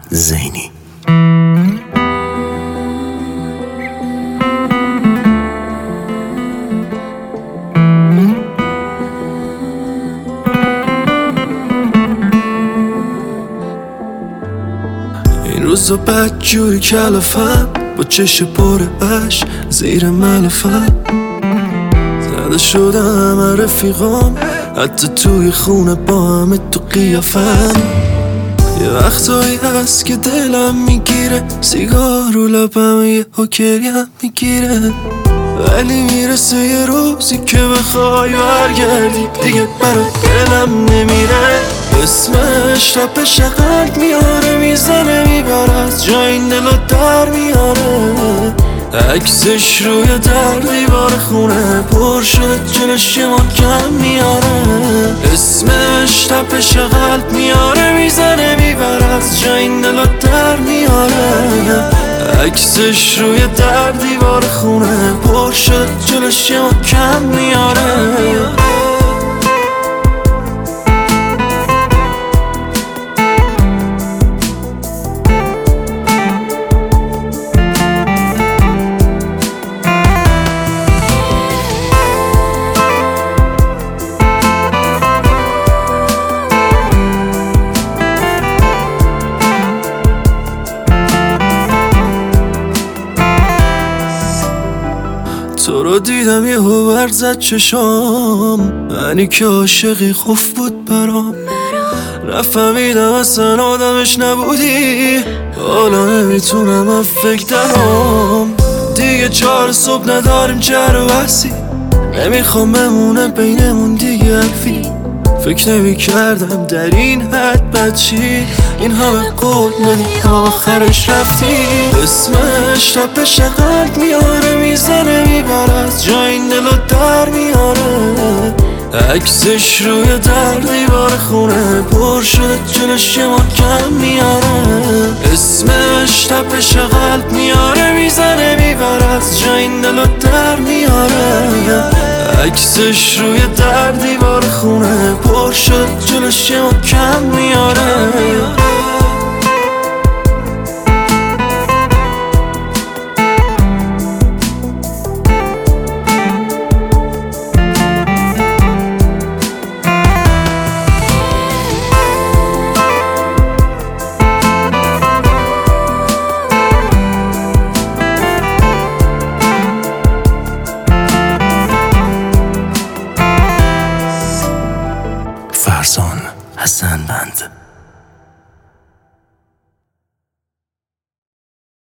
زینی. این روزا بدجوری کلافم با چش پر عشق زیر ملافم، زده شده همه رفیقام حتی توی خونه با همه تو قیافم. یه وقتایی هست که دلم میگیره سیگار رو لبم یه حکریم میگیره، ولی میرسه یه روزی که بخوای برگردی دیگه برا دلم نمیره. اسمش تپش قلب میاره میزنه میبره از جای این دلو در میاره، عکسش روی در دیوار خونه پر شده جلوش یه محکم میاره. اسمش تپش قلب میاره میزنه میبره از جای این دلو در میاره، عکسش روی در دیوار خونه پر شده جلوش یه محکم میاره. تو رو دیدم یه هوبر زد چشام، منی که عاشقی خوف بود برام، نفهمیدم اصلا آدمش نبودی، حالا نمیتونم من فکر درام. دیگه 4 صبح نداریم جر و بحثی، نمیخوام بمونه بینمون دیگه حرفی، فکر نمی کردم در این حد بچی این همه قول ندی آخرش رفتی. اسمش تپش قلب میاره میزنه میبره از جای این دلو در میاره، عکسش روی در دیوار خونه پر شده جلوش یه محکم میاره. اسمش تپش قلب میاره میزنه میبره از جای این دلو در میاره، عکسش روی در دیوار خونه پر شد جلوش یه محکم میاره.